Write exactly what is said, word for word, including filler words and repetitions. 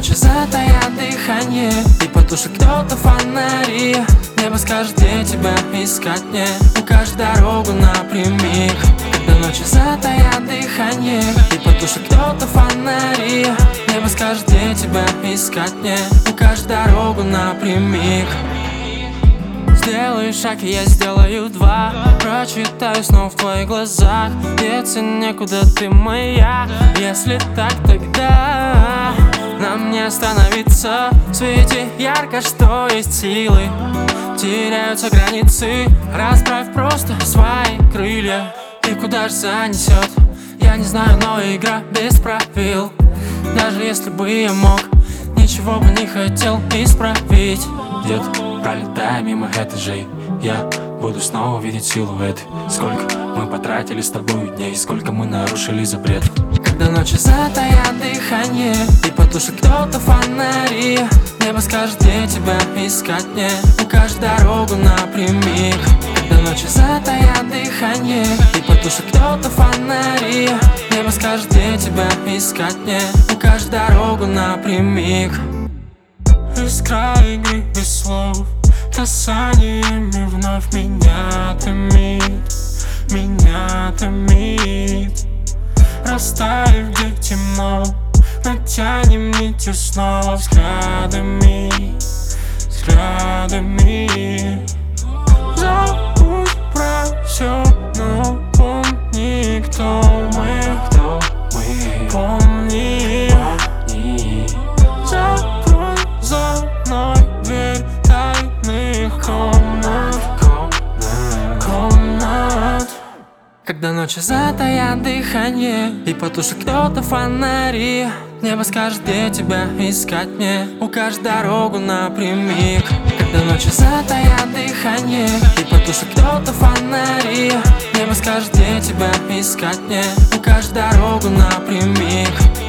ночи затаят дыхание и потушит кто-то фонари. Небо скажет, где тебя искать мне, укажет дорогу напрямик. Когда ночи затаят дыхание и потушит кто-то фонари. Небо скажет, где тебя искать мне, укажет дорогу напрямик. Сделаю шаг, и я сделаю два. Прочитаю снова в твоих глазах. Деться некуда, ты моя. Если так, тогда нам не остановиться. В свете ярко, что есть силы. Теряются границы. Расправь просто свои крылья. И куда ж занесет? Я не знаю, но игра без правил. Даже если бы я мог, ничего бы не хотел исправить. Дед, пролетая мимо этажей, я буду снова видеть силуэты. Сколько мы потратили с тобой дней, сколько мы нарушили запрет. Когда ночи затаят дыхание и потушит кто-то фонари. Небо скажет, где тебя искать мне, укажет дорогу напрямик. Когда ночи затаят дыхание и потушит кто-то фонари. Небо скажет, где тебя искать мне, укажет дорогу напрямик. Искра игры без слов, касаниями вновь меня томит, меня томит. Растаяв, где темно, натянем нитью снова взглядами, взглядами. Забудь про все, но помни, кто мы, кто мы. Помни, помни. Закрой за мной дверь тайных комнат, комнат, комнат. Когда ночи затаят дыхание и потушит кто-то фонари. Небо скажет, где тебя искать мне, укажет дорогу напрямик. Когда ночи затаят дыхание и потушит кто-то фонари. Небо скажет, где тебя искать мне, укажет дорогу напрямик.